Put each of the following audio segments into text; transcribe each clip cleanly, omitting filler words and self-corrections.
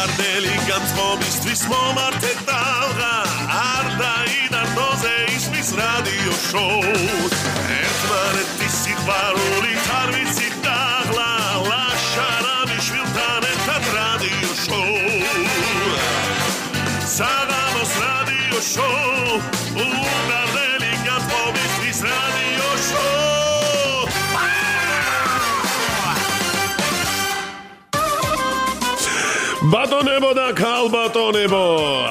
უნგარდელი განწყობისთვის მომართე ტალღა არ დაიდარდოზე ისმის რადიო შოუ ერთმანეთის სიყვარულით არ ვიცით დაღლა ლაშარამიშვილთან ერთად რადიო შოუ საღამოს რადიო შოუ უნგარდელი განწყობისთვის რადიო შოუ ბატონებო და ქალბატონებო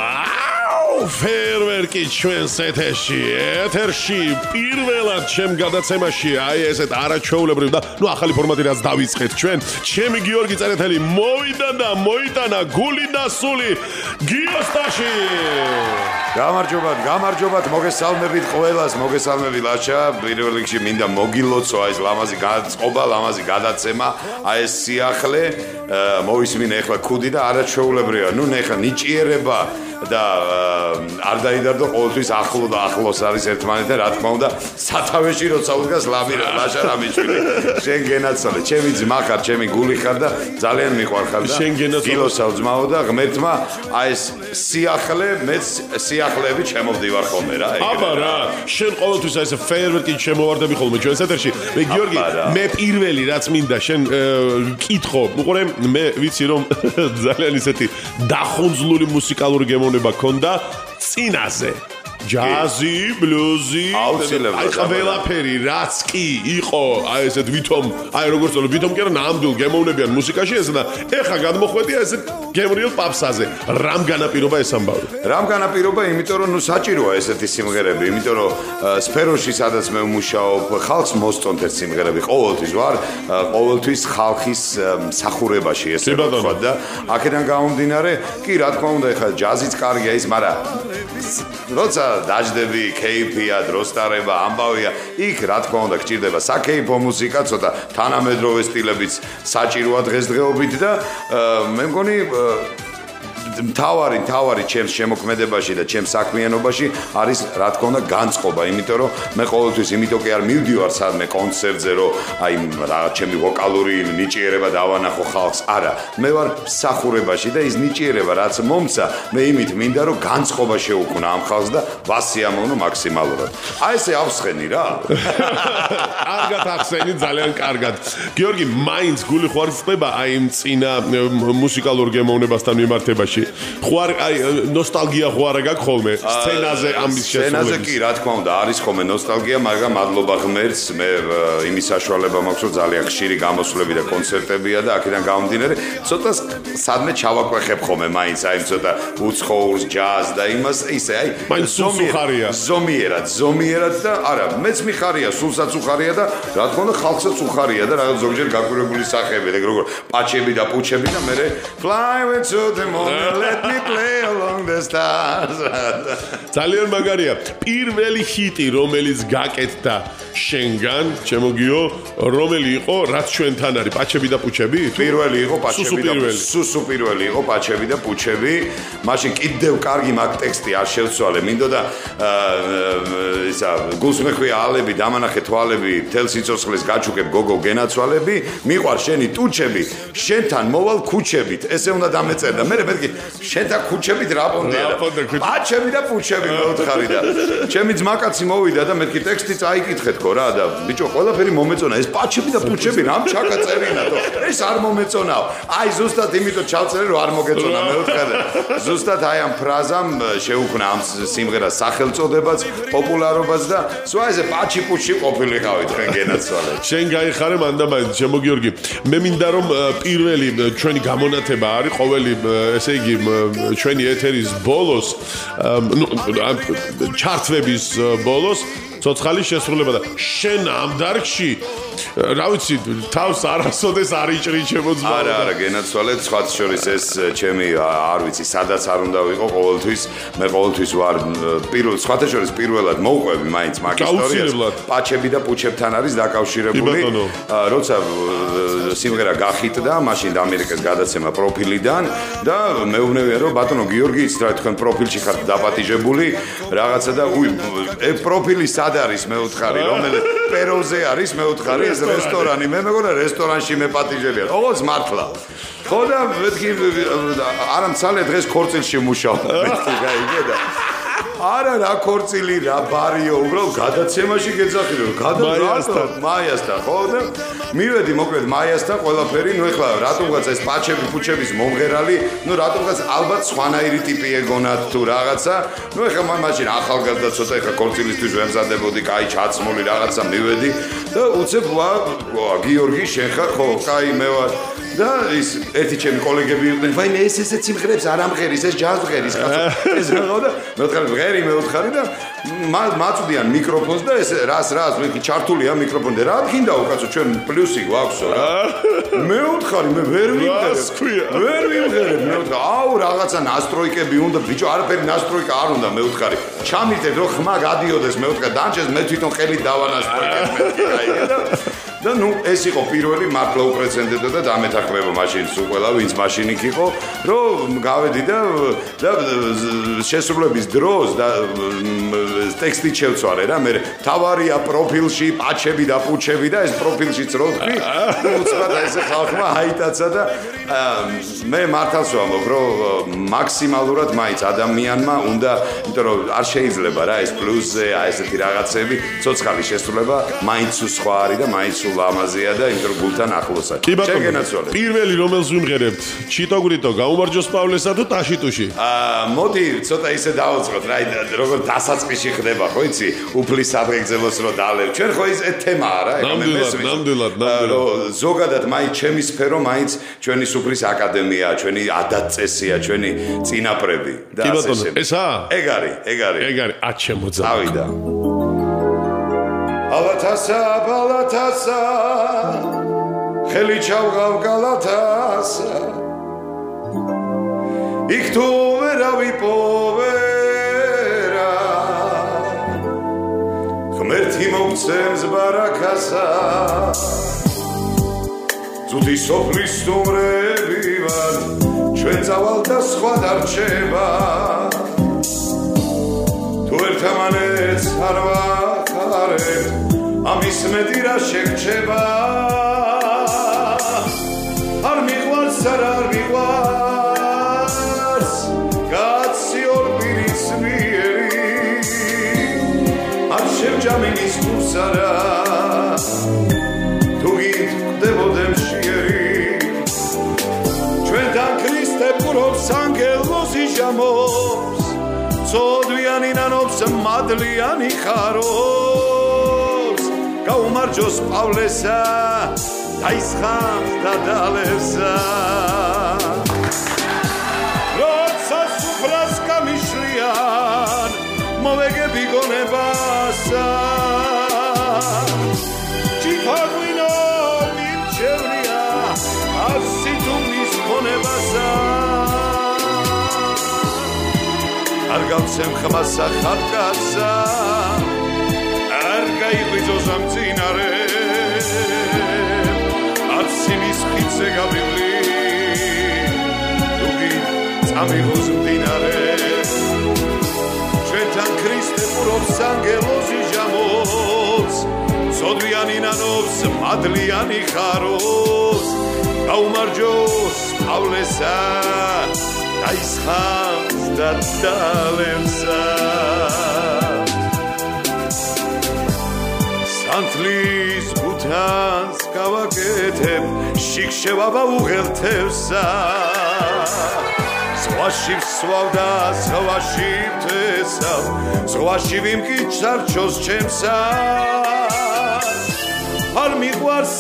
ფერვერკი ჩვენს ეთერში პირველად ჩემ გადაცემაში აი ესეთ არაჩვეულებრივ და ახალი ფორმატი რაც დავიწყეთ ჩვენ ჩემი გიორგი წერეთელი მოვიდა და მოიტანა გული და სული გიოსტაში გამარჯობათ მოგესალმებით ყველას მოგესალმები ლაჩა პირველ რიგში მინდა მოგილოცო აი ეს ლამაზი გაწყობა ლამაზი გადაცემა აი ეს სიახლე მოვისმინე ახლა ქუდი და არაჩვეულებრივია ნუ ნახა ნიჭიერება და არ დაიდარდო ყოველთვის ახლო და ახლოს არის ერთმანეთთან რა თქმა უნდა სათავეში როცა უდგას ლაშა რამიშვილი შენ გენაცვალე ჩემი ძმა ხარ ჩემი გული ხარ და ძალიან მიყვარხარ და გილოსავ ძმაო და ღმერთმა აი ეს სიახლე მეც სიახლეები ჩემოვდივარ ხოლმე რა აბა რა შენ ყოველთვის აი ეს ფეიერვერკით შემოვარდები ხოლმე ჩვენს ეთერში მე გიორგი მე პირველი რაც მინდა შენ კითხო უყურე მე ვიცი რომ ძალიან ისეთი დახუნძლული მუსიკალური გემოვნება ქონდა წინაზე ჯაზი, ბლუზი, აი ყველაფერი რაც კი იყო, აი ესეთ ვითომ, აი როგორც ვთქვი, ვითომ კი არა ნამდვილ გემოვნებიან მუსიკაში ეს და ეხა გადმოხვედია ესეთ გემრიელ პაპსაზე. რამ განაპირობა ეს ამბავი? რამ განაპირობა, იმიტომ რომ ნუ საჭიროა ესეთი სიმღერები, იმიტომ რომ სფეროში სადაც მე ვმუშაობ, ხალხს მოსწონთ ეს სიმღერები, ყოველთვის ვარ, ყოველთვის ხალხის მსახურებაში ესე ვთქვა და აქედან გამომდინარე, კი რა თქმა უნდა, ეხა ჯაზიც კარგია ის, მაგრამ როცა დაждები, კეიფია, დროსტარება, ამბავია, იქ რა თქმა უნდა გჭირდება საკეიფო მუსიკა, ცოტა თანამედროვე სტილებიც საჭიროა დღესდღეობით და მე მგონი მთავარი ჩემს შემოქმედებაში და ჩემს საქმიანობაში არის რა თქმა უნდა განწყობა, იმიტომ რომ მე ყოველთვის იმიტომ კი არ მივდივარ სადმე კონცერტზე, რომ აი რაღაც ჩემი ვოკალური ნიჭიერება დავანახო ხალხს, არა, მე ვარ მსახურებაში და ის ნიჭიერება რაც მომცა, მე იმით მინდა რომ განწყობა შეუქმნა ამ ხალხს და ვასიამოვნო მაქსიმალურად. აი ესე ავსხენი რა. კარგად ახსენი, ძალიან კარგად. გიორგი, მაინც გული ხوار ხდება აი იმ წინა მუსიკალურ გემოვნებასთან მიმართებაში. ხوار აი ნოსტალგია ხوار გაქვს ხოლმე სცენაზე ამის შესრულების. სცენაზე კი რა თქმა უნდა არის ხოლმე ნოსტალგია, მაგრამ მადლობა ღმერთს, მე იმის საშუალება მაქვს რომ ძალიან ხშირი გამოსვლები და კონცერტებია და აქედან გამომდინარე, ცოტა სადმე ჩავაკვეხებ ხოლმე მაინც აი ცოტა უცხოურს, ჯაზ და იმას ისე აი ზომიერად და არა, მეც მიხარია, სულსაც უხარია და რა თქმა უნდა ხალხსაც უხარია და რაღაც ზოგჯერ გაკვირვებული სახეები, როგორ პაჩები და პუჩები და მე fly with to the moon let me play along the stars. ძალიან მაგარია. პირველი ჰიტი, რომელიც გაკეთდა შენგან, ჩემო გიო, რომელი იყო, რაც ჩვენთან არის, პაჩები და პუჩები? პირველი იყო პაჩები და სუსუ პირველი იყო პაჩები და პუჩები. მაშინ კიდევ კარგი მაგ ტექსტი არ შევცვალე. მინდოდა ისა გულს მეხვია ალები, დამანახე თვალები, თელ სიცოცხლეს გაჩუქებ გოგო გენაცვალები, მიყვარ შენი ტუჩები, შენთან მოვალ ქუჩებით. ესე უნდა დამეწერდა. მე მეთქი შენთან ქუჩებით რა პონდია? პაჩები და პუჩები მეუთხარი და ჩემი ძმაკაცი მოვიდა და მეთქი ტექსტი წაიკითხე თქო რა და ბიჭო ყველაფერი მომეწონა ეს პაჩები და პუჩები რამ ჩაკაწერინა თო ეს არ მომეწონაო აი ზუსტად იმიტომ ჩავწერე რომ არ მოგეწონა მეუთხარი ზუსტად აი ამ ფრაზამ შეუქმნა ამ სიმღერას სახელწოდებაც პოპულარობაც და სვა ესე პაჩი პუჩი ყოფილიყავი თქვენ გენაცვალე შენ გაიხარე მანდა მაინც ჩემო გიორგი მე მინდა რომ პირველი ჩვენი გამონათება არის ყოველი ესე იგი ჩვენი ეთერის ბოლოს ჩარტების ბოლოს ცოცხალის შესრულება და შენ ამ დარგში რა ვიცი თავს არასოდეს არ იჭრიჩებო ძმა არა გენაცვალე სხვა შორის ეს ჩემი არ ვიცი სადაც არ უნდა ვიყო ყოველთვის მე ყოველთვის ვარ სხვა შორის პირველად მოვყვები მაინც მაგ ისტორიას პაჩები და პუჩებთან არის დაკავშირებული როცა სიმღერა გახიტდა მაშინ ამერიკის გადაცემა პროფილიდან და მეუბნებიან რომ ბატონო გიორგი იცით რა თქვენ პროფილში ხართ დაპატიჟებული რაღაცა და პროფილი სად არის მე ვთხარი პეროზე არის მეუთხარი ეს რესტორანი. მე მეგონა რესტორანში მეპატიჟებია. ოღონდ მართლა. ხო და მეთქი არა მცალე დღეს ქორწილში მუშაობ. მეთქი გაიგე და არა რა ქორწილი რა ბარიო უბრალოდ გადაცემაში გეძახილო მაიასთან ხო და მივედი მოკლედ მაიასთან ყველაფერი ნუ ეხლა რატომღაც ეს პაჩები ფუჩების მომღერალი ნუ რატომღაც ალბათ სხვანაირი ტიპი ეგონათ თუ რაღაცა ნუ ეხლა მაშინ ახალგაზრდა ცოტა ეხლა ქორწილისთვის ვემზადებოდი კაი ჩაცმული რაღაცა მივედი და უცებ გიორგი შენ ხარ ხო კაი მე ვარ და ის ერთი ჩემი კოლეგები იყვნენ ვაიმე ესეც სიმღერებს არ ამღერის ეს ჯაზ ღერის კაცო ეს რა და მე მეუთხარი და მაწვდიან მიკროფონს და ეს რას მე ჩართულია მიკროფონზე რა გინდა უკაცო ჩვენ პლუსი გვაქვსო რა მეუთხარი მე ვერ ვიმღერებ მეუთხარი აუ რაღაცა ნასტროიკები უნდა ბიჭო არაფერი ნასტროიკა არ უნდა მეუთხარი ჩამიტეთ რომ ხმა გადიოდეს მეუთხარი დანჩეს მე თვითონ ხელით დავანასტროიკებ მეთქი გაიგე და ნუ ეს იყო პირველი მართლა უპრეცედენტო და დამეთანხმება მაშინ სულ ყველა ვინც მაშინ იქ იყო რომ გავედი და შესრულების დროს და ტექსტი შევცვალე რა მე თავარია პროფილში პაჩები და პუჩები და ეს პროფილშიც რო ვთქვი უცბად ესე ხალხმა აიტაცა და მე მართალს ვამბობ რომ მაქსიმალურად მაინც ადამიანმა უნდა იმიტომ რომ არ შეიძლება რა ეს პლუსზე ესეთი რაღაცები ცოცხალი შესრულება მაინც სხვა არის და მაინც ლამაზია და იმიტომ რომ გულთან ახლოსა. შეგენაცვალეთ. პირველი რომელს ვიმღერებთ? ჩიტოგრიტო გაუმარჯოს პავლესა თუ ტაშიტუში? მოდი ცოტა ისე დავაწყოთ რა როგორ დასაწყისში ხდება ხო იცი? უფლის საგეგმოს რო დალევ. ჩვენ ხო ეს თემაა რა, ეგ მე მესმის. ნამდვილად. ზოგადად მაინც ჩემი სფერო მაინც ჩვენი სუფრის აკადემია, ჩვენი ადაწესია, ჩვენი წინაპრები და ასე შემდეგ. ესაა? ეგ არის. აჩემოძა. ავიდა. ბალათასა ხელი ჩავღავ გალათასა იქ თუ ვერავი პოვერა ღმერთი მოგცემს ბარაკასა ძუდი სოფლის სტუმრები ვარ ჩვენ წავალ და სხვა დარჩება თუ ერთმანეთს არ ვახარებთ ამის მეტი რა შეგრჩება არ მიყვარს კაცი ორ პირის მიერი არ შევჯამინის კურსარა თუ გიტყდებოდე მშიერი ჩვენთან ქრისტე პურობს ანგელოზი ჟამობს ცოდვიანი ნანობს მადლიანი ხარობს გაუმარჯოს პავლესა დაისხამს და დალევსა როცა სუფრას გამიშლიან მოვეგები გონებასა ჩიფაგვინო მირჩევნია ასი თუ მის გონებასა არ გავცემ ხმასა ხარკასა არ გაიღვიძოს ამ წინარე არც იმის ხიდზე გავივლი თუგი წამიღოს მდინარე ჩვენთან ქრისტე პურობს ანგელოზი ჟამობს ცოდვიანი ნანობს მადლიანი ხარობს გაუმარჯოს პავლესა დაისხამს და დალევსა სანთლის გუთანს გავაკეთებ შიქშევაბა უღელთევსა ზღვაში ვსვავ და ზღვაში ვთესავ ზღვაში ვიმკიჩარჩოს ჩემსა არ მიყვარს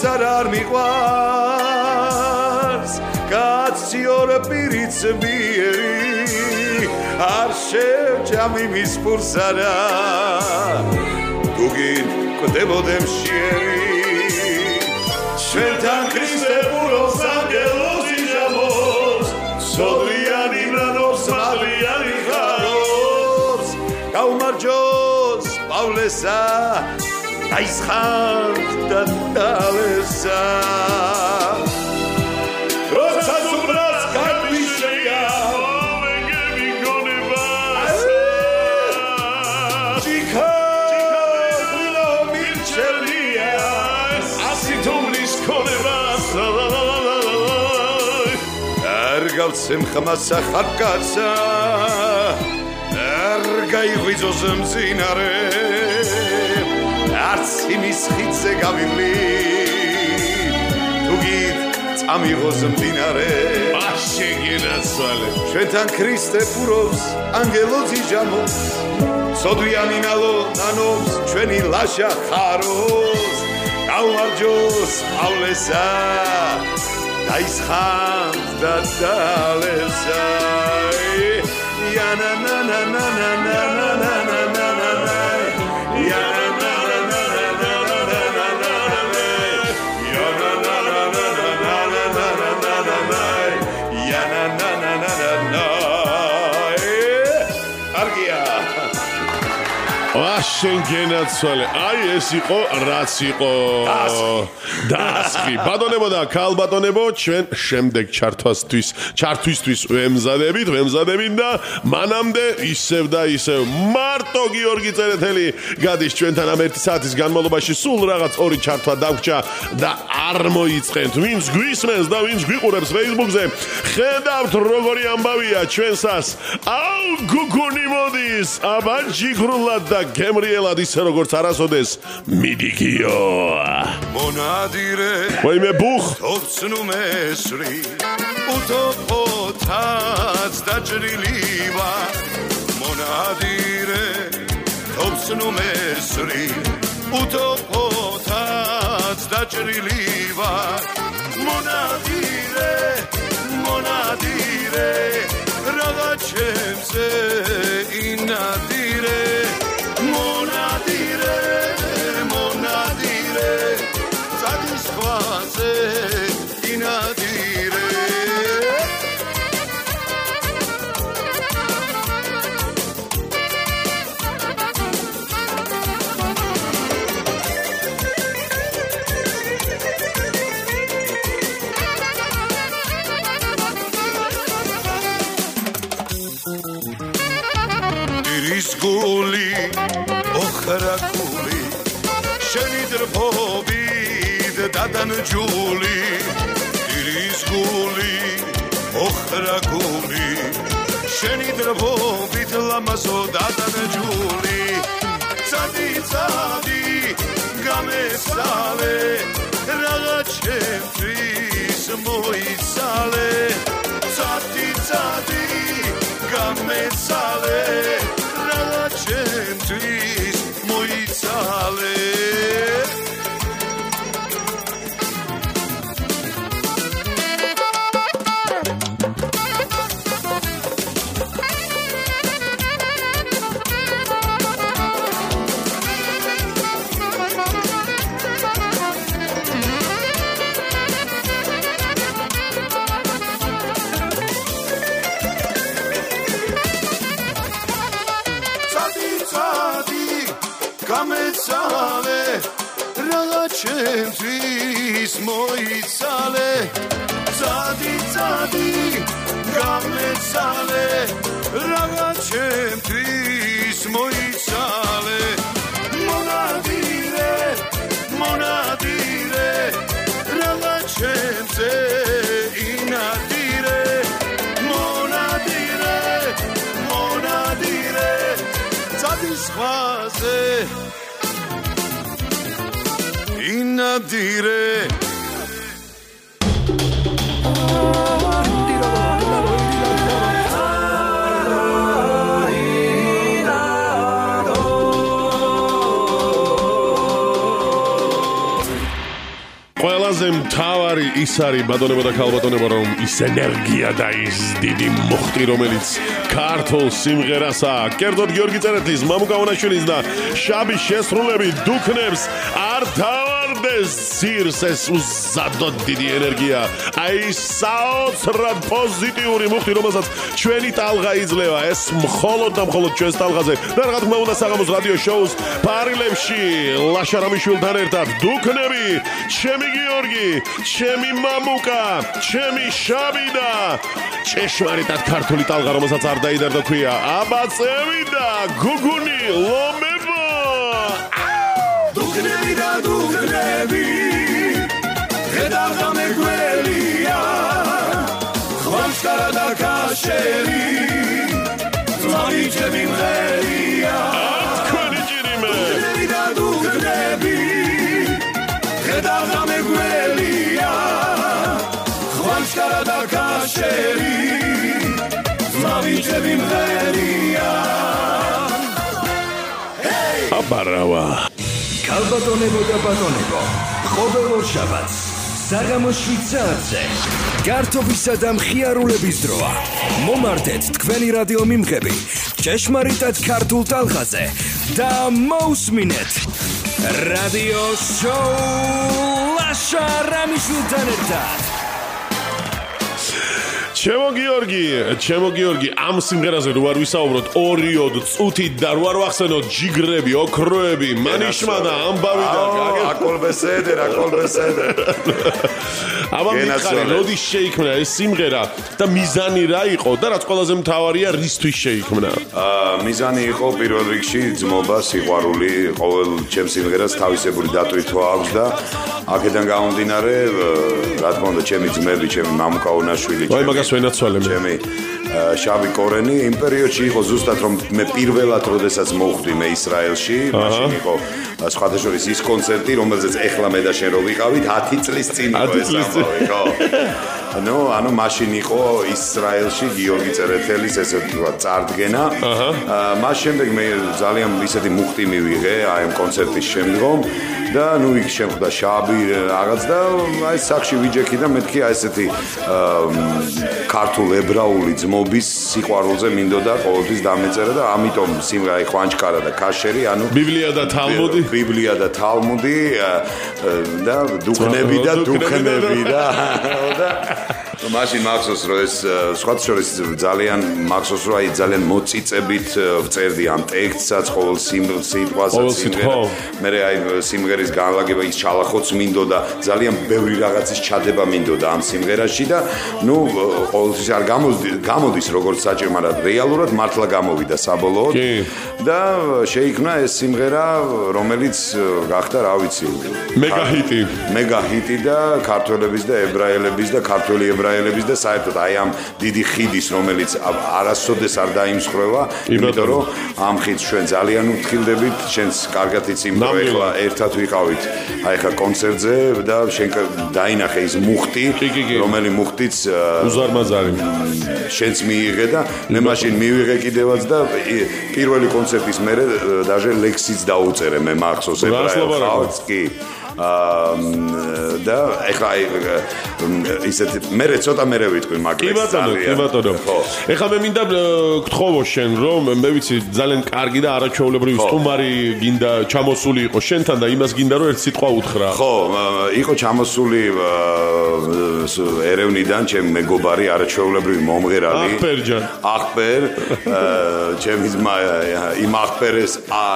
კაცი ორ პირიც მიერი არ შევჯამი მის პურსარა თუ გიტყდებოდე მშიერი ჩვენთან ქრისტე პურობს ანგელოზი ჟამობს სოდვიანი ნანობს მადლიანი ხარობს გაუმარჯოს პავლესა დაისხამს და დალევსა როცა სუფრას გამიშლია მოვეგები გონებასა ჩიქა გვილო მირჩევნია გავცემ ხმას ახარკაცა არ გაიღვიძოს მძინარე არც იმის ხიდზე გავივლი თუ გით წამიღოს მდინარე შეგენაცვალე ჩვენთან ქრისტე ფურობს ანგელოზი ჟამობს სოდვიანი ნალო ნანობს ჩვენი ლაშა ხაროს დავმარჯოს პავლესა დაისხამს და დალესა яна на на на на на на на на на на яна на на na na na na na na na яна на на на na na na na na na яна на на на на на аргია ვაშენ გენაცვალე აი ეს იყო რაც იყო დასხი ბატონებო და ქალბატონებო ჩვენ შემდეგ ჩართვისთვის ვემზადებით და მანამდე ისევ და ისევ მარტო გიორგი წერეთელი გადის ჩვენთან ამ 1 საათის განმავლობაში სულ რაღაც ორი ჩართვა დაგვჭა და არ მოიწყენთ ვინც გვისმენს და ვინც გვიყურებს Facebook-ზე ხედავთ როგორი ამბავია ჩვენსას აუ გუგუნი მოდის აბა ჯიგრულად და გემრიელად ისე როგორც არასოდეს მიდიგიო მონადირე ვაიმე ბუხ თოფცნუ მესრი უთოფოთაც დაჭრილива მონადირე თოფცნუ მესრი უთოფოთაც დაჭრილива მონადირე მონადირე რაღაც ჩემზე ინადირე მონადირე მონადირე წადის ხვაზე ინადირე ის გული ოხრაკული შენი დრბობით დადანჯული ის გული ოხრაკული შენი დრბობით ლამაზო დადანჯული წადი წადი გამესალე რაღაც ჩემთვის მოიცალე წადი წადი გამესალე ჩემთვის მოიცალე გამეცალე რაღაც ჩემთვის მოიცალე წადი წადი გამეცალე რაღაც ჩემთვის მოიცალე მონადირე მონადირე რაღაც ჩემზე ინადირე მონადირე მონადირე წადის ხვაზე ინადირე ყველაზე მთავარი ის არის ბატონებო და ქალბატონებო რომ ის ენერგია და ის დიდი მუხტი რომელიც ქართულ სიმღერასაა კერძოდ გიორგი წერეთლის მამუკა ონაშვილის და შაბის შესრულებით დუქნებს არ თავარდეს ძირს ეს უზადოდ დიდი ენერგია აი საოცრად პოზიტიური მუხტი რომელსაც ჩვენი ტალღა იძლევა ეს მხოლოდ და მხოლოდ ჩვენს ტალღაზე და რა თქმა უნდა საღამოს რადიო შოუს პარილებში ლაშა რამიშვილთან ერთად დუქნები ჩემი გიორგი ჩემი მამუკა ჩემი შაბი და ჭეშმარიტად ქართული ტალღა რომელსაც არ დაიდარდა ქვია აბა წევიდა გუგუნი ლომებო დუქნები და დუქნები ხედავ გამეგველია ხვალ ხვანჩკარა და კაშერი ზმავიჩები მღერია თქვენი ჭირიმე და დუგნები ხედავდა მეგველია ხვანჩკარა და კაშერი ზმავიჩები მღერია აბარავა ქალბატონებო და ბატონებო ყოველ ორშაბათს საღამოს 7 საათზე გართობისა და მხიარულების დროა მომართეთ თქვენი რადიო მიმღები ჭეშმარიტად ქართულ ტალღაზე და მოусმინეთ რადიო შოუ ლაშა რამიშვილთან ერთად ჩემო გიორგი, ამ სიმღერაზე რო არ ვისაუბროთ, ორიოდ, წუთით და რო არ ვახსენოთ ჯიგრები, ოქროები, მანიშმა და ამბავი და აკოლ ბესედერ. აბა მითხარი, როდის შეიქმნა ეს სიმღერა და მიზანი რა იყო და რაც ყველაზე მთავარია, რისთვის შეიქმნა? მიზანი იყო პირველ რიგში ძმობა, სიყვარული, ყოველ ჩემს სიმღერას თავისებური დატვირთვა აქვს და აქედან გამომდინარე, რა თქმა უნდა, ჩემი ძმები, ჩემი მამუკა უნაშვილი, ჩემი შავი კორენი იმ პერიოდში იყო ზუსტად რომ მე პირველად როდესაც მოვხვდი მე ისრაელში მაშინ იყო სხვადასხვა ის კონცერტი რომელზეც ეხლა მე და შენ რო ვიყავით 10 წლის წინ იყო ეს ამბავი ხო ანუ მაშინ იყო ისრაელში გიორგი წერეთელის ესე ვთქვა წარდგენა მას შემდეგ მე ძალიან ისეთი მუხტი მივიღე აი ამ კონცერტის შემდგომ და ნუ იქ შემხვდა შაბი რაღაც და აი სახში ვიჯექი და მეთქი აი ესეთი ქართულ ებრაული ძმობის სიყვარულზე მინდოდა ყოველთვის დამეწერა და ამიტომ სიმღერა ხვანჩკარა და კაშერი ანუ ბიბლია და თალმუდი და დუქნები და მაშინ მახსოვს რომ ეს სხვა შორის ძალიან მახსოვს რომ აი ძალიან მოწიწებით ვწერდი ამ ტექსტსაც ყოველ სიტყვასაც მე აი სიმღერის განლაგება ის ჩალახოც მინდოდა ძალიან ბევრი რაღაცის ჩადება მინდოდა ამ სიმღერაში და ნუ ყოველთვის არ გამოდის როგორც საჭირო მაგრამ რეალურად მართლა გამოვიდა საბოლოოდ და შეიქმნა ეს სიმღერა რომელიც გახდა რა ვიცი მეგა-ჰიტი და ქართველების და ებრაელების და ქართველი ებრაელების და საერთოდ აი ამ დიდი ხიდის რომელიც არასოდეს არ დაიმსხვრევა იმიტომ რომ ამ ხიდს ჩვენ ძალიან ვფრთხილდებით შენს კარგად იცი რომ ეხლა ერთად ვიყავით აი ხა კონცერტზე და შენ დაინახე ის მუხტი რომელი მუხტიც უზარმაზარი შენც მიიღე და მე მაშინ მივიღე კიდევაც და პირველი კონცერტის მერე დაჟე ლექსიც დაუწერე მე მახსოვს ებრაელს კი და ეხლა ისეთ მერე ცოტა მერე ვიტყვი მაგას კი ბატონო ეხლა მე მინდა გთხოვო შენ რომ მე ვიცი ძალიან კარგი და არაჩვეულებრივი სტუმარი გინდა ჩამოსული იყო შენთან და იმას გინდა რომ ერთ სიტყვა უთხრა ხო იყო ჩამოსული ერევნიდან ჩემი მეგობარი არაჩვეულებრივი მომღერალი ახპერ ჩემი იმ ახპერეს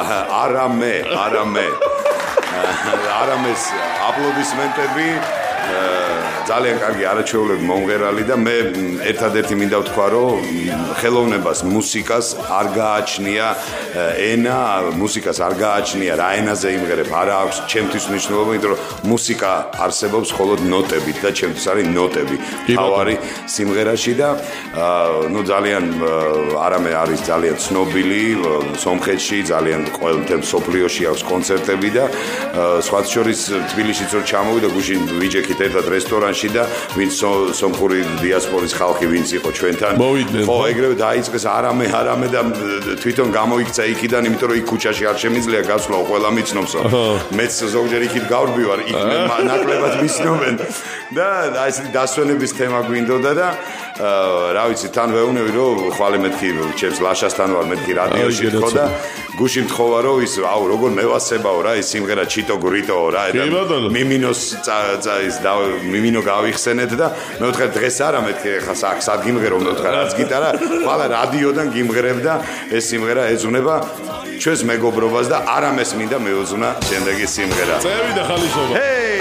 არამეს აპლოდისმენტები ძალიან კარგი არაჩვეულებრივი მომღერალი და მე ერთადერთი მინდა ვთქვა რომ ხელოვნებას მუსიკას არ გააჩნია ენა მუსიკას არ გააჩნია რა ენაზე იმღერებ არა აქვს ჩემთვის მნიშვნელობა იმიტომ რომ მუსიკა არსებობს მხოლოდ ნოტებით და ჩემთვის არის ნოტები თავარი სიმღერაში და ნუ ძალიან არამე არის ძალიან ცნობილი სომხეთში ძალიან ყოველ სოფლიოში აქვს კონცერტები და სხვა შორის თბილისშიც რომ ჩამოვიდა გუშინ ვიჯექით ერთად რესტორანში და ვინც სომხური დიასპორის ხალხი ვინც იყო ჩვენთან ხო ეგრევე დაიწყეს არამე და თვითონ გამოიქცა იქიდან იმიტომ რომ იქ ქუჩაში არ შემიძლია გასვლა ყველა მიცნობსო მეც ზოგჯერ იქით გავრბივარ იქ ნაკლებად მიცნობენ და აი ეს დასვენების თემა გვინდოდა და რა ვიცი თან ვეუნები რომ ხვალე მეთქი ჩემს ლაშასთან ვარ მეთქი რადიოში ხო და გუში მთხოვა რომ ის აუ როგორ მევასებაო რა ის სიმღერა ჩიტო გრიტოო რა და მიმინოს ის და მიმინო გავიხსენეთ და მე ვთქვა დღეს არა მეთქი ხა სად გიმღერო მე ვთქვა რაც გიტარა ხვალე რადიოდან გიმღერებ და ეს სიმღერა ეძუნება ჩვენს მეგობრობას და არამეს მინდა მეუძღვნა შემდეგი სიმღერა წევი და ხალისობა ჰეი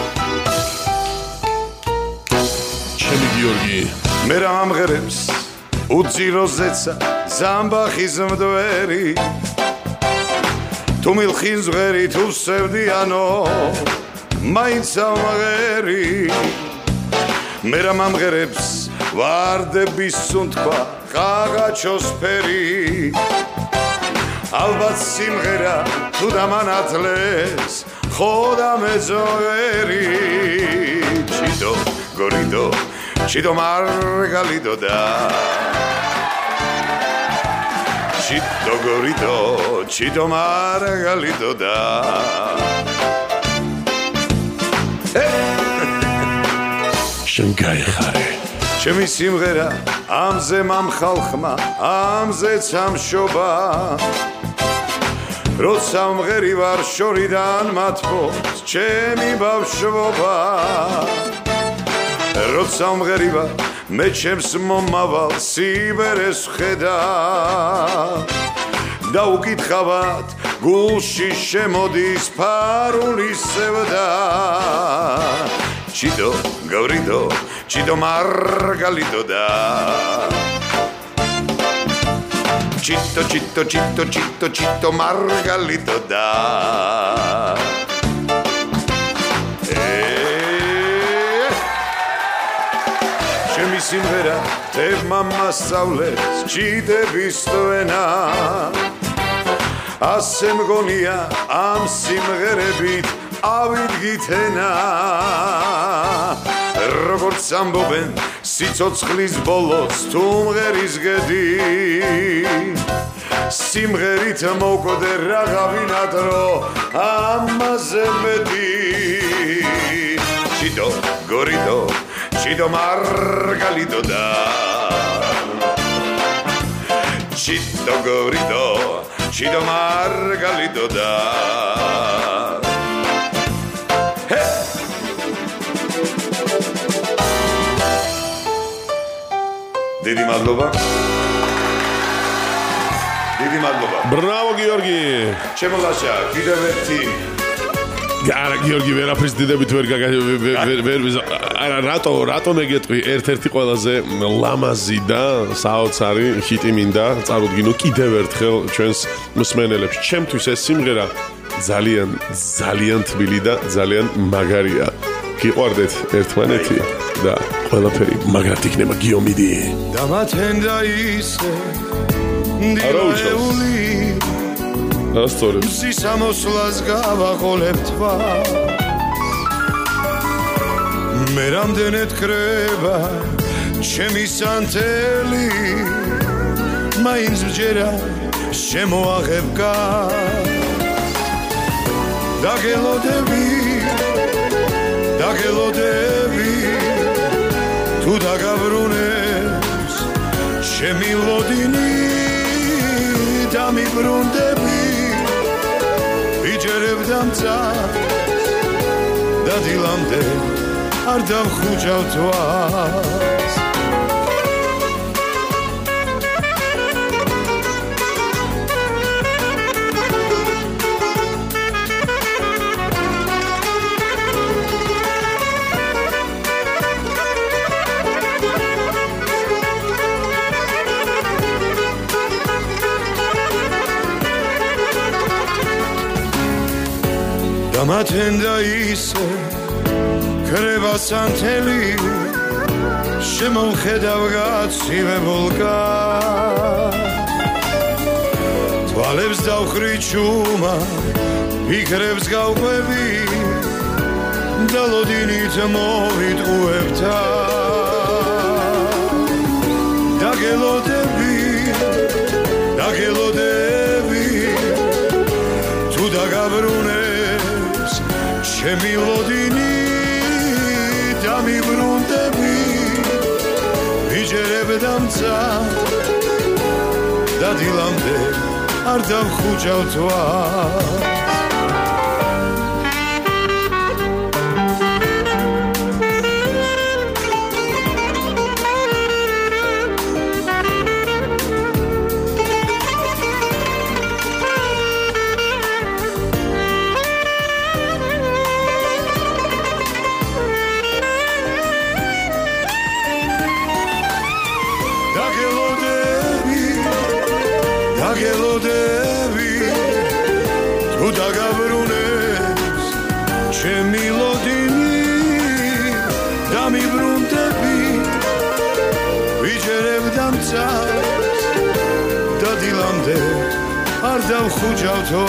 ჩემი გიორგი მე რა ამღერებს უძიროზეცა ზამბახის მდვერი თუ მილხინს ღერი თუ სევდიანო მაინც ამღერი მე რა ამღერებს ვარდების სუნთქვა ყაღაჩოს ფერი ალბათ სიმღერა თუ დამანათლეს ხოდა მეზოერი ჩიდო გორიდო ჩიდო მარგალიდო და ჩიდო გორიდო ჩიდო მარგალიდო და შენ გაიხარე ჩემი სიმღერა ამზე მამხალხმა ამზე სამშობა როცა მღერი ვარ შორიდან მათბობს ჩემი ბავშვობა როცა მღერი ვარ მე ჩემს მომავალ სიბერეს ხედა და უკითხავად გულში შემოდის ფარული სევდა ჩიდო გავრიდო ჩიდო მარგალიდო და ჩიტო ჩიტო ჩიტო ჩიტო ჩიტო მარგალიდო და ჩემი სიმღერა თევმა მასწავლეს ჩიდების ტვენა ასე მგონია ამ სიმღერებით ავიდგით ენა როგორც ამბობენ სიცოცხლის ბოლოს თუ მღერის გედი სიმღერით მოკვდე რაღაცა დრო ამაზე მეტი ჩიდო გორიდო ჩიდო მარგალიდო და ჩიდო გორიდო ჩიდო მარგალიდო და დიდი მადლობა დიდი მადლობა ბრავო გიორგი შემოლაშა კიდევ ერთი არა გიორგი ვერაფრის დიდებით ვერ არა რატო მეგეთყვი ერთ-ერთი ყველაზე ლამაზი და საოცარი ჰიტი მინდა წარუდგინო კიდევ ერთხელ ჩვენს მსმენელებს ჩემთვის ეს სიმღერა ძალიან ძალიან თბილი და ძალიან მაგარია გიყვარდეთ ერთმანეთი და ყველაფერი მაგრად იქნება გიომიდი დამათენდა ისე დილეული ასწორებს სისამოსლას გავაყოლებ თვალს მე რამდენად კრება ჩემი სანთელი მაინც ვჯერა შემოაღებ დაგელოდები თუ დაგაბრუნებს ჩემი ლოდინი დამიბრუნდები ვიჯერებ დამწას და დილამდე არ დავხუჭავ თვალს დამათენდა ისე კრება სანთელი შემოვხედავ გაცივებულკა თვალებს დავხრი ჩუმა ფიქრებს გავყვები და ლოდინით მოვიტყუებთა დაგელოდები თუ დაგაბრუნებს ჩემი ლოდინი დამიბრუნდები ვიჯერებ დამწას და დილამდე არ დავხუჭავ თვალს დამწავს და დილამდე არ დავხუჯავთო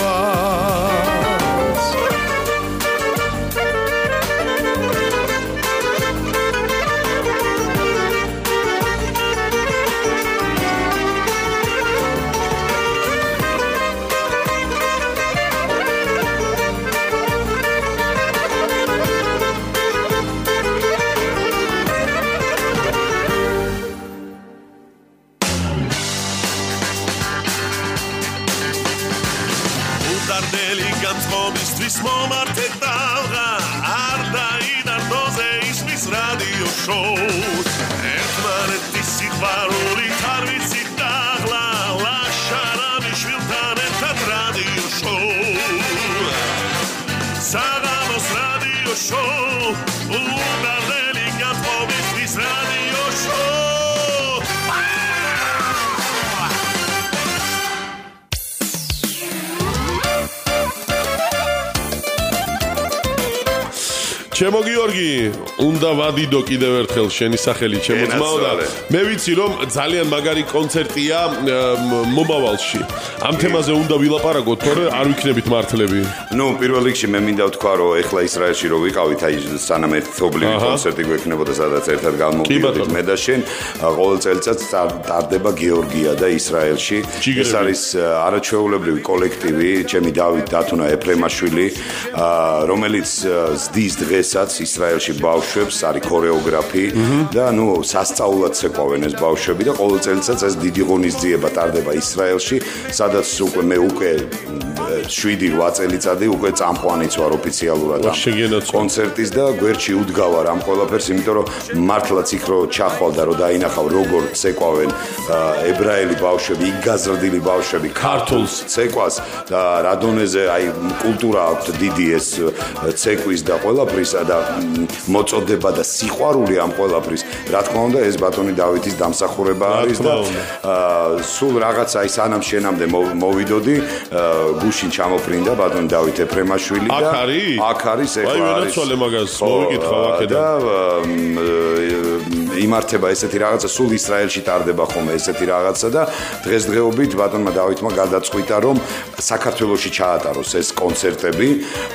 ჩემო გიორგი, უნდა ვადიდო კიდევ ერთხელ შენი სახელი, ჩემო ძმაო და მე ვიცი რომ ძალიან მაგარი კონცერტია მომავალში. ამ თემაზე უნდა ვილაპარაკოთ, თორე არ ვიქნებით მართლები. ნუ პირველ რიგში მე მინდა ვთქვა, რომ ეხლა ისრაელში რო ვიყავით, აი სანამ ერთობლივი კონცერტი გვექნებოდა, სადაც ერთად გამოვიდით მე და შენ, ყოველ წელიწადს ტარდება გეორგია და ისრაელში. ეს არის არაჩვეულებრივი კოლექტივი, ჩემი დავით დათუნა ეფრემაშვილი, რომელიც ზდის დღეს ისრაელში ბავშვებს არის ქორეოგრაფი და ნუ სასწაულად ცეკვავენ ეს ბავშვები და ყოველ წელიწადს ეს დიდი ღონისძიება ტარდება ისრაელში, სადაც უკვე მე 7-8 წელიწადი უკვე წამყვანიც ვარ ოფიციალურად კონცერტის და გვერდში უდგავარ ამ ყველაფერს, იმიტომ რომ მართლაც იქ რო ჩახვალ და რო დაინახავ როგორ ცეკვავენ ებრაელი ბავშვები, იგაზრდილი ბავშვები ქართულს ცეკვას და რა დონეზე აი კულტურა აქვს დიდი ეს ცეკვის და ყველაფრის და მოწოდება და სიყვარული ამ ყველაფრის. რა თქმა უნდა, ეს ბატონი დავითის დამსახურება არის და სულ რაღაცა აი სანამ შენამდე მოვიდოდი, გუშინ ჩამოფრინდა ბატონი დავით ეფრემაშვილი და აქ არის ეხლა არის. აი ვენაცვალე მაგას მოვიკითხავ აქედან. იმართება ესეთი რაღაცა, სულ ისრაელში ტარდება ხოლმე ესეთი რაღაცა და დღესდღეობით ბატონმა დავითმა გადაწყვიტა, რომ საქართველოში ჩაატაროს ეს კონცერტები.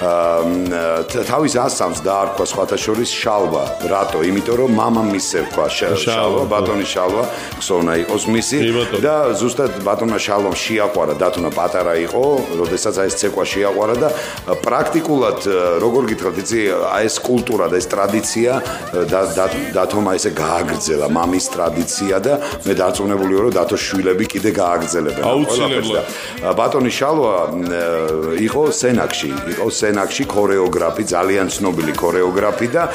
თავის ასამს დაარქვა სხვათა შორის შალვა. რატო? იმიტომ რომ მამამისს ერქვა შალვა, ბატონი შალვა, ხსოვნა იყოს მისი და ზუსტად ბატონმა შალვამ შეაყვარა, დათუნა პატარა იყო, როდესაც აი ეს ცეკვა შეაყვარა და პრაქტიკულად როგორ გითხრათ, იცი, აი ეს კულტურა და ეს ტრადიცია დათომა ესე გააგრძელა, მამის ტრადიცია და მე დარწმუნებული ვარ, რომ დათოს შვილები კიდე გააგრძელებენ ყველაფერს და ბატონი შალვა იყო სენაკში ქორეოგრაფი, ძალიან ცნობილი ქორეოგრაფი და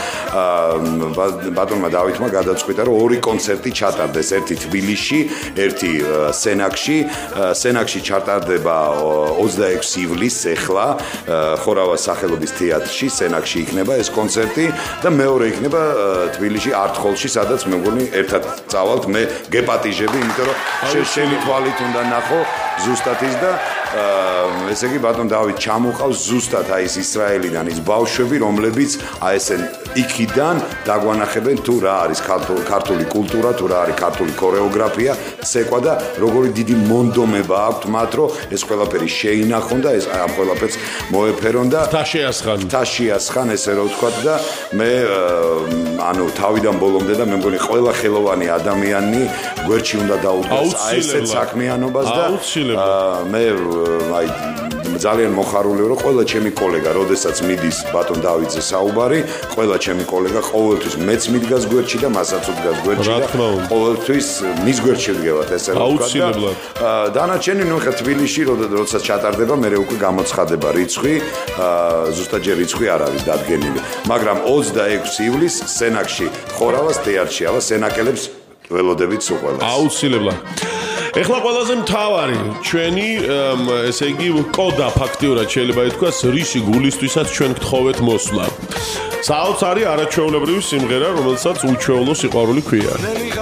ბატონმა დავითმა გადაწყვიტა, რომ ორი კონცერტი ჩატარდეს, ერთი თბილისში, ერთი სენაკში. სენაკში ჩატარდება 26 ივლისს ეხლა ხორავას სახელობის თეატრში, სენაკში იქნება ეს კონცერტი და მეორე იქნება თბილისში არტ-ჰოლში, სადაც მე მგონი ერთად წავალთ, მე გეპატიჟები, იმიტომ რომ შენი თვალით უნდა ნახო ზუსტად ის და ესე იგი ბატონ დავით ჩამოყავს ზუსტად აი ეს ისრაელიდან ის ბავშვები, რომლებიც აი ესე იქიდან დაგვანახებენ თუ რა არის ქართული კულტურა, თუ რა არის ქართული ქორეოგრაფია, ცეკვა და როგორი დიდი მონდომება აქვთ მათ, რომ ეს ყველაფერი შეინახონ და ეს ამ ყველაფერს მოეფერონ და თაშიასხან ესე რო ვთქვათ და მე ანუ თავიდან ბოლომდე და მე მგონი ყველა ხელოვანი ადამიანი გვერდში უნდა დაუდგას აი ესეთ საქმიანობას და მე აი ძალიან მოხარული ვარ, ყველა ჩემი კოლეგა, როდესაც მიდის ბატონ დავითზე საუბარი, ყველა ჩემი კოლეგა ყოველთვის მეც მიდგას გვერდში და მასაც უდგას გვერდში და ყოველთვის მის გვერდში ვდგევათ ესე რა ვთქვა და დანარჩენი ნუ ხა თბილისში როდესაც ჩატარდება, მე უკვე გამოცხადება რიცხვი, ზუსტად ჯერ რიცხვი არ არის დადგენილი, მაგრამ 26 ივლისს სენაკში ხორავას თეატრში ავა სენაკელებს ველოდებით სულ ყველას. აუცილებლად. ეხლა ყველაზე მთავარი ჩვენი ესე იგი კოდა ფაქტიურად შეიძლება ითქვას რისი გულისთვისაც ჩვენ გთხოვეთ მოსვლა. საოცარი არაჩვეულებრივი სიმღერა, რომელსაც უჩვეულო სიყვარული ქვია.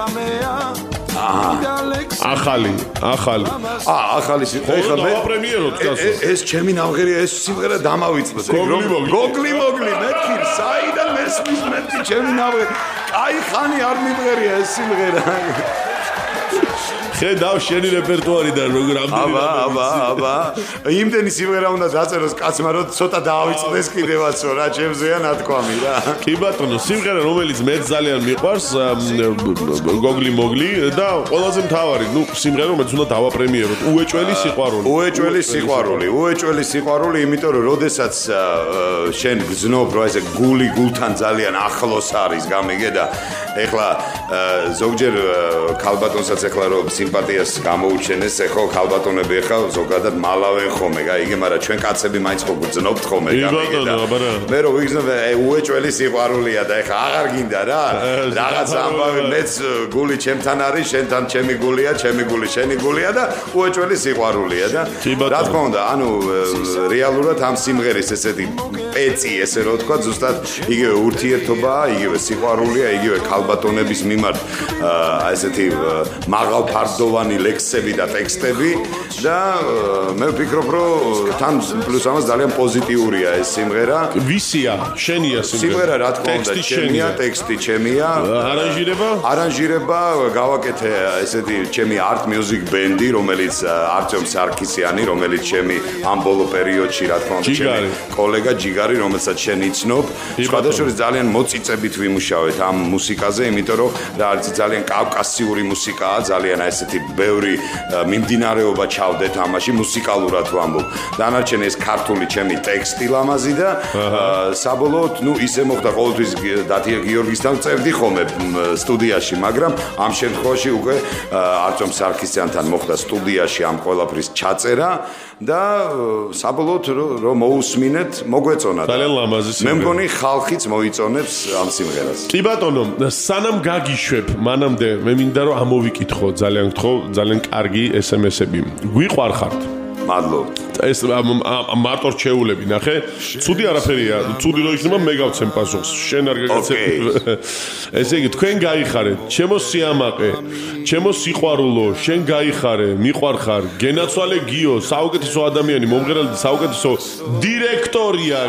ახალი. ახალი ეხლა მე პრემიერო დგას. ეს ჩემი ნამღერია, ეს სიმღერა დამავიწყდეს. გოგლი მეთქი, საიდან მესმის მეთქი ჩემი ნამღერა. აი ხანი არ მიმღერია ეს სიმღერა. ხედავ შენი რეპერტუარიდან როგორ აბა იმდენი სიმღერა უნდა დაწეროს კაცმა რომ ცოტა დაავიწყდეს კიდევაც რა ჩემზეა ნათქვამი რა კი ბატონო სიმღერა რომელიც მეც ძალიან მიყვარს გოგლი მოგლი და ყველაზე მთავარი ნუ სიმღერა რომელიც უნდა დავაპრემიეროთ უეჭველი სიყვარული იმიტომ რომ როდესაც შენ გძნობ რომ ესე გული გულთან ძალიან ახლოს არის გამიგე და ეხლა ზოგჯერ ქალბატონსაც ეხლა რომ სიმპათიას გამოუჩენეს ეხლა ქალბატონები ეხლა ზოგადად მალავენ ხოლმე გაიგე მაგრამ ჩვენ კაცები მაინც ხო გძნობთ ხოლმე გამიგე და მე რომ ვიგზნობ უეჭველი სიყვარულია და ეხლა აღარ გინდა რა რაღაც ამბავი მეც გული ჩემთან არის შენთან ჩემი გულია ჩემი გული შენი გულია და უეჭველი სიყვარულია და რა თქმა უნდა ანუ რეალურად ამ სიმღერის ესეთი პეცი ესე რო თქვა ზუსტად იგივე ურთიერთობაა იგივე სიყვარულია იგივე ქალბატონების მიმართ ესეთი მაღალფარდოვანი ლექსები და ტექსტები და მე ვფიქრობ რომ თან პლუს ამას ძალიან პოზიტიურია ეს სიმღერა ვისია შენია სიმღერა რა თქმა უნდა ჩემია ტექსტი ჩემია არანჟირება გავაკეთე ესეთი ჩემი art music band-ი რომელიც არტემ სარქისიანი რომელიც ჩემი ამ ბოლო პერიოდში რა თქმა უნდა ჩემი კოლეგა ჯიგარი რომელსაც შენ იცნობ სხვადასხვა ძალიან მოწიწებით ვიმუშავეთ ამ მუსიკაზე იმიტომ რომ რა არის ძალიან კავკასიური მუსიკაა ძალიან ესეთი ბევრი მიმდინარეობა ჩავდეთ ამაში მუსიკალურად ვამბობ დანარჩენი ეს ქართული ჩემი ტექსტი ლამაზი და საბოლოოდ ნუ ისე მოხდა ყოველთვის დათია გიორგისთან წევდი ხოლმე სტუდიაში მაგრამ ამ შემთხვევაში უკვე არტემ სარქისიანთან მოხდა სტუდიაში ამ ყველაფრის ჩაწერა და საბოლოოდ რომ მოусმინეთ მოგვეწონა ძალიან ლამაზი სიმღერა მე მგონი ხალხიც მოიწონებს ამ სიმღერას კი ბატონო სანამ გაგიშვებ მანამდე მე მინდა რომ ამოვიკითხო ძალიან გთხოვ ძალიან კარგი SMS-ები გვიყვარხართ მადლობ ეს მარტო რჩეულები ნახე ცუდი არაფერია ცუდი რო იქნება მე გავცემ პასუხს შენ არ გაგაცემ ესე იგი თქვენ გაიხარეთ ჩემო სიამაყე ჩემო სიყვარულო შენ გაიხარე მიყვარხარ გენაცვალე გიო საუკეთესო ადამიანი მომღერალი საუკეთესო დირექტორია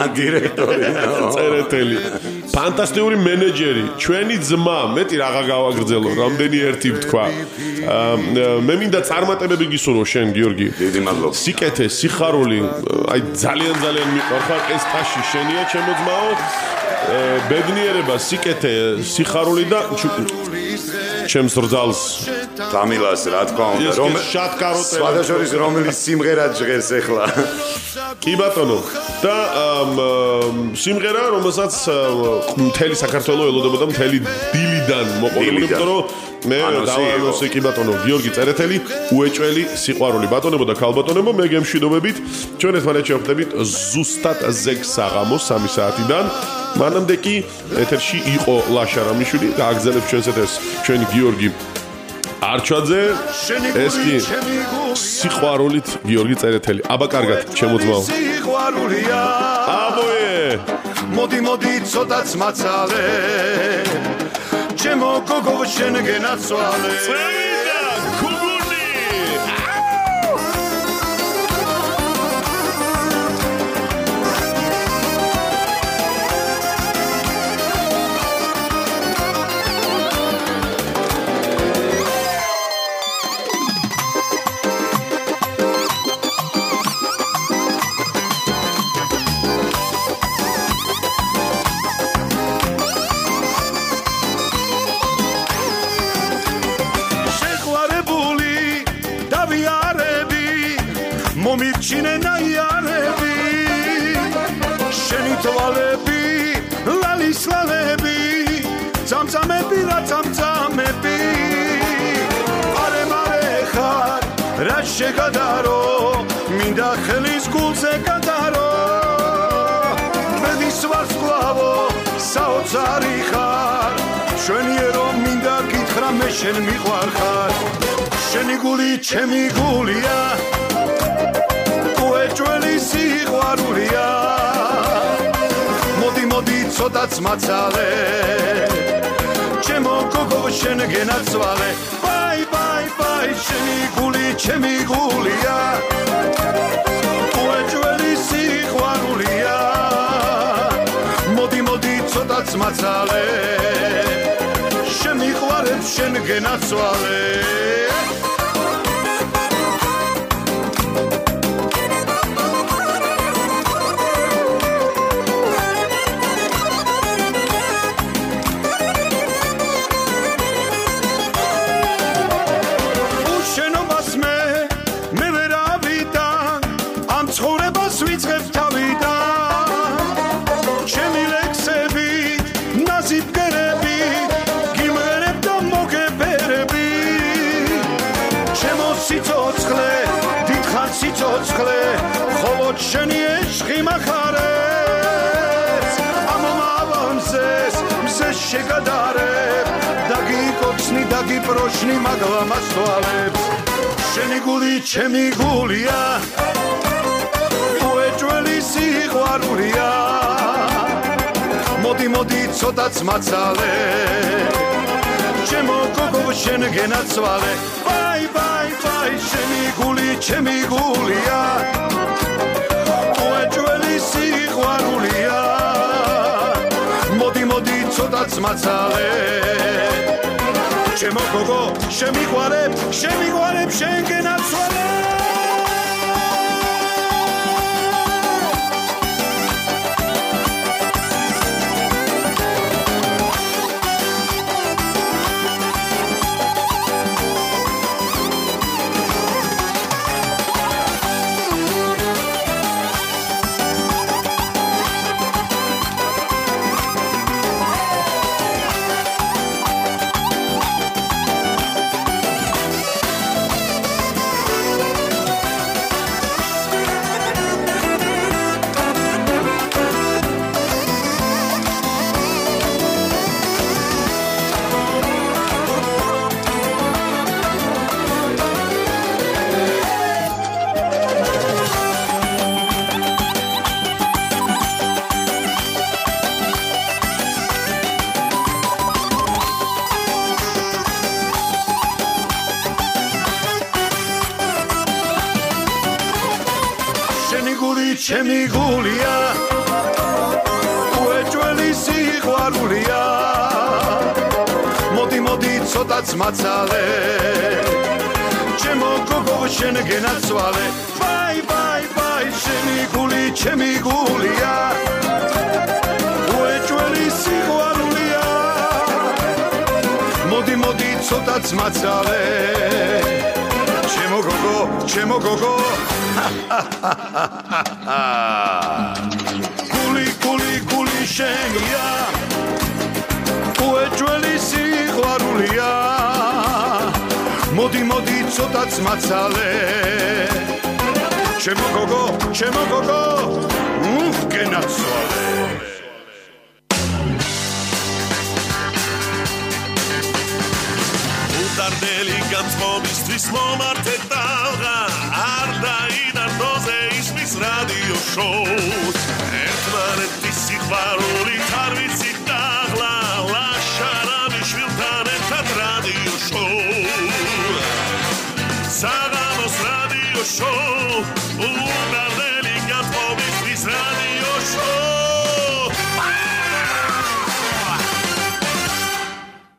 წერეთელი ფანტასტიკური მენეჯერი ჩვენი ძმა მეტი რაღა გავაგრძელო რამდენი ერთი ვთქვა მე მინდა წარმატებები გისურვო შენ გიორგი დიდი მადლობა სიკეთე სიხარული აი ძალიან მიყვარხარ ეს თაში შენია ჩემო ძმაო ბედნიერება სიკეთე სიხარული და ჩემს რძალს დამილას რა თქმა უნდა რომ სხვადასხვა რომელიც სიმღერა ჟღერს ახლა კი ბატონო და სიმღერა რომელსაც მთელი საქართველო ელოდებოდა მთელი დილიდან მოყოლებული იმიტომ რომ მე დავანონსე კი ბატონო გიორგი წერეთელი უეჭველი სიყვარული ბატონებო და ქალბატონებო მე გემშვიდობებით ჩვენ ერთმანეთს შევხვდებით ზუსტად ზეგ საღამოს 3 საათიდან მანამდე კი ეთერში იყო ლაშა რამიშვილი და აგზელებს ჩვენს ეთერს ჩვენი გიორგი არჩვაძე ეს კი სიყვარულით გიორგი წერეთელი აბა კარგად ჩემო ძმაო სიყვარულია აბოე მოდი ცოტაც მაცალე ჩემო გოგო შენ გენაცვალე მომირჩინე ნაიარები შენი თვალები ლალის ლალები წამწამები რა წამწამები არე ხარ რა შეგადარო მინდა ხელის გულზე გადარო მედის ვარსკვლავო საოცარი ხარ შვენიერო მინდა გითხრა მე შენ მიყვარხარ შენი გული ჩემი გულია უეჭველი სიყვარულია მოდი ცოტაც მაცალე ჩემო გოგო შენ გენაცვალე ბაი შენი გული ჩემი გულია უეჭველი სიყვარულია მოდი ცოტაც მაცალე შემიყვარებს შენ გენაცვალე შენი ეშხი მახარებს ამ მავანზეს მზე შეგადარებ დაგიკოცნი დაგიპროშნი მაგლა მასვალებს შენი გული ჩემი გულია უეჭველი სიყვარულია მოდი მოდი ცოტაც მაცალე ჩემო გოგო შენ გენაცვალე ბაი ბაი ბაი შენი გული ჩემი გულია სიყვარულია მოდი მოდი ცოტაც მაცალე ჩემო გოგო შემიყვარებ შენ გენაცვალე ჩემი გულია უეჭველი სიყვარულია მოდი მოდი ცოტაც მაცალე ჩემო გოგო შენ გენაცვალე ბაი ბაი ბაი შენი გული ჩემი გულია უეჭველი სიყვარულია მოდი მოდი ცოტაც მაცალე ჩემო გოგო გული შენია უეჭველი სიყვარულია მოდი მოდი ცოტაც მაცალე ჩემო გოგო გენაცვალე უდარდელი განწყობისთვის მომართე ტალღა არ დაინარდოზე ისმის რადიო შოუს ერთმანეთის სიყვარულით არ ვიცით დაღლა ლაშარამი შვილთან ერთად რადიო შოუ საღამოს რადიო შოუ